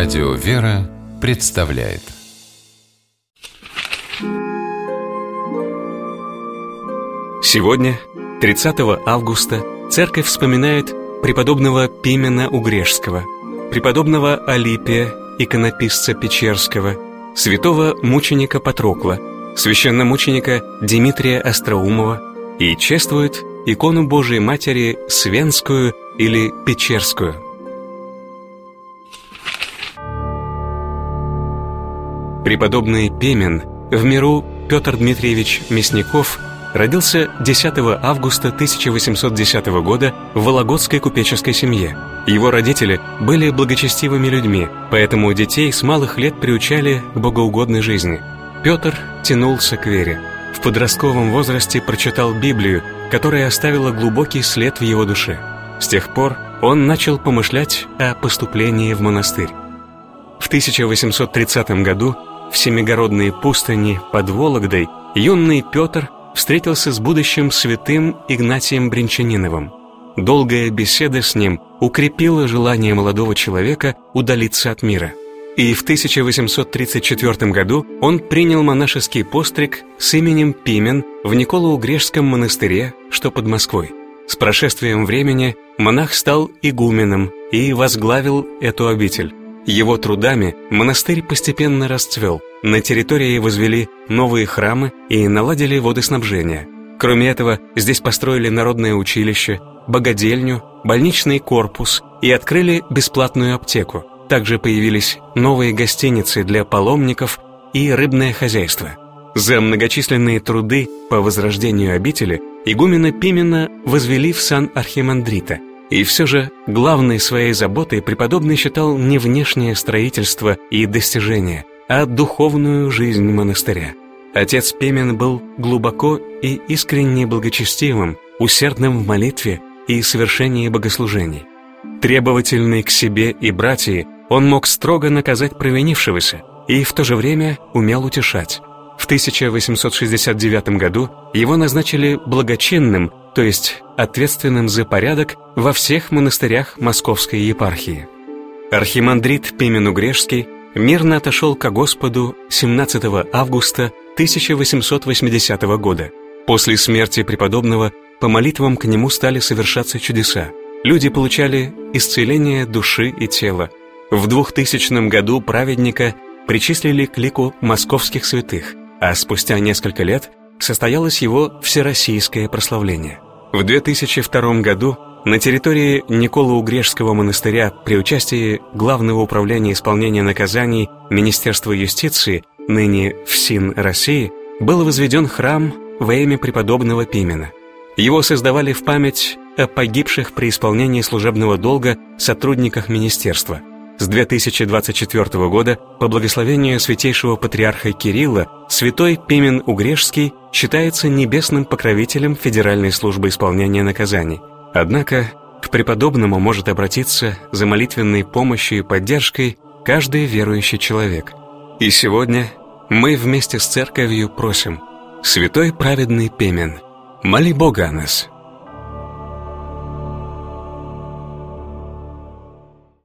Радио «Вера» представляет. Сегодня, 30 августа, Церковь вспоминает преподобного Пимена Угрешского, преподобного Алипия, иконописца Печерского, святого мученика Патрокла, священномученика Димитрия Остроумова и чествует икону Божией Матери Свенскую или Печерскую. Преподобный Пимен, в миру Петр Дмитриевич Мясников, родился 10 августа 1810 года в вологодской купеческой семье. Его родители были благочестивыми людьми, поэтому детей с малых лет приучали к богоугодной жизни. Петр тянулся к вере. В подростковом возрасте прочитал Библию, которая оставила глубокий след в его душе. С тех пор он начал помышлять о поступлении в монастырь. В 1830 году в Семигородной пустыне под Вологдой юный Петр встретился с будущим святым Игнатием Бринчаниновым. Долгая беседа с ним укрепила желание молодого человека удалиться от мира. И в 1834 году он принял монашеский постриг с именем Пимен в Николо-Угрешском монастыре, что под Москвой. С прошествием времени монах стал игуменом и возглавил эту обитель. Его трудами монастырь постепенно расцвел. На территории возвели новые храмы и наладили водоснабжение. Кроме этого, здесь построили народное училище, богадельню, больничный корпус и открыли бесплатную аптеку. Также появились новые гостиницы для паломников и рыбное хозяйство. За многочисленные труды по возрождению обители игумена Пимена возвели в сан архимандрита. И все же главной своей заботой преподобный считал не внешнее строительство и достижения, а духовную жизнь монастыря. Отец Пимен был глубоко и искренне благочестивым, усердным в молитве и совершении богослужений. Требовательный к себе и братьям, он мог строго наказать провинившегося и в то же время умел утешать. В 1869 году его назначили благочинным, то есть ответственным за порядок во всех монастырях Московской епархии. Архимандрит Пимен Угрешский мирно отошел ко Господу 17 августа 1880 года. После смерти преподобного по молитвам к нему стали совершаться чудеса. Люди получали исцеление души и тела. В 2000 году праведника причислили к лику московских святых, а спустя несколько лет состоялось его всероссийское прославление. В 2002 году на территории Николо-Угрешского монастыря при участии Главного управления исполнения наказаний Министерства юстиции, ныне ФСИН России, был возведен храм во имя преподобного Пимена. Его создавали в память о погибших при исполнении служебного долга сотрудниках министерства. С 2024 года по благословению святейшего патриарха Кирилла святой Пимен Угрешский считается небесным покровителем Федеральной службы исполнения наказаний. Однако к преподобному может обратиться за молитвенной помощью и поддержкой каждый верующий человек. И сегодня мы вместе с церковью просим: Святой праведный Пимен, моли Бога о нас.